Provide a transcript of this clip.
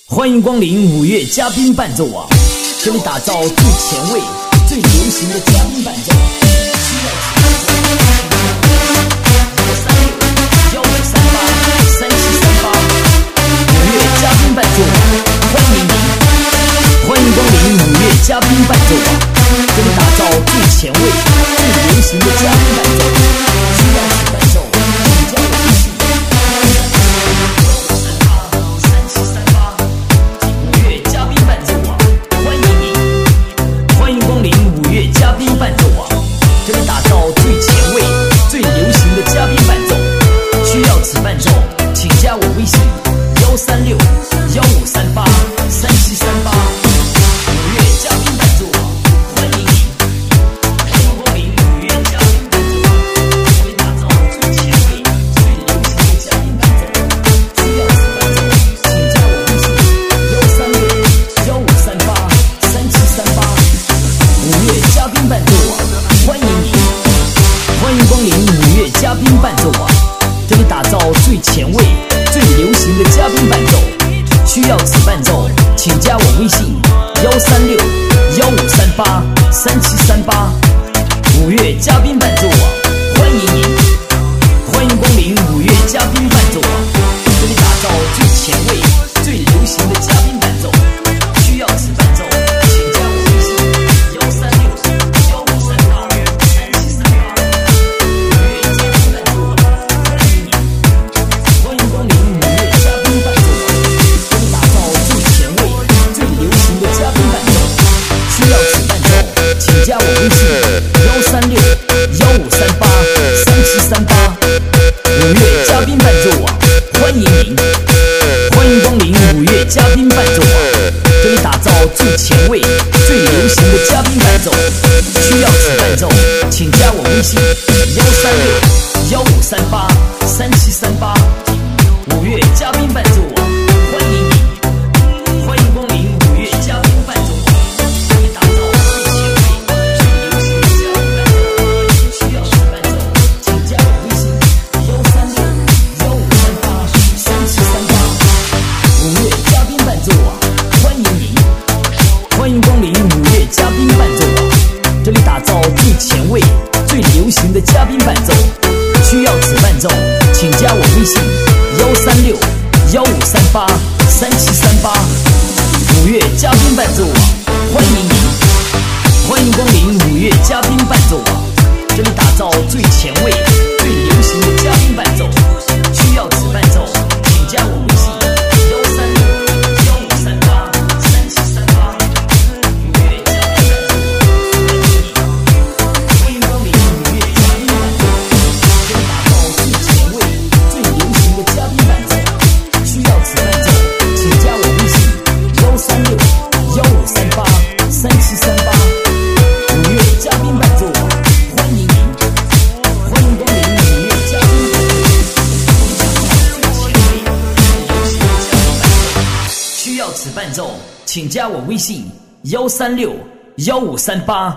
欢迎光临五月嘉宾伴奏网，这里打造最前卫、最流行的嘉宾伴奏。5月嘉宾伴奏网，欢迎您！欢迎光临5月嘉宾伴奏网，这里打造最前卫、最流行的嘉宾伴奏。需要此伴奏，请加我微信。嘉宾伴奏网，这里打造最前卫、最流行的嘉宾伴奏。需要此伴奏，请加我微信136-1538-3738。5月嘉宾伴奏网，欢迎你！欢迎光临5月嘉宾伴奏网，这里打造最前卫、最流行的嘉宾伴奏。需要此伴奏，请加我微信136-1538-3738。5月嘉宾伴奏网，欢迎你！欢迎光临5月嘉宾伴奏网，这里打造最前卫、最流行的嘉宾伴奏。需要此伴奏，请加我微信136-1538-3738。5月嘉宾伴奏网，欢迎你！欢迎光临5月嘉宾伴奏网，这里打造最前卫、最流行的嘉宾伴奏。需要此伴奏，请加我微信加我微信136-1538-3738。5月嘉宾伴奏网，欢迎您！欢迎光临5月嘉宾伴奏网，这里打造最前卫、最流行的嘉宾伴奏。需要此伴奏，请加我微信136-1538-3738。5月嘉宾伴奏网，欢迎您！欢迎光临5月嘉宾伴奏网，这里打造最前卫、欢迎光临5月嘉宾伴奏网，这里打造最前卫、最流行的嘉宾伴奏。需要此伴奏，请加我微信136-1538-3738。5月嘉宾伴奏网，欢迎您！欢迎光临5月嘉宾伴奏网，这里打造最前卫、最流行的嘉宾伴奏。需要此伴奏，请加我微信请加我微信136-1538。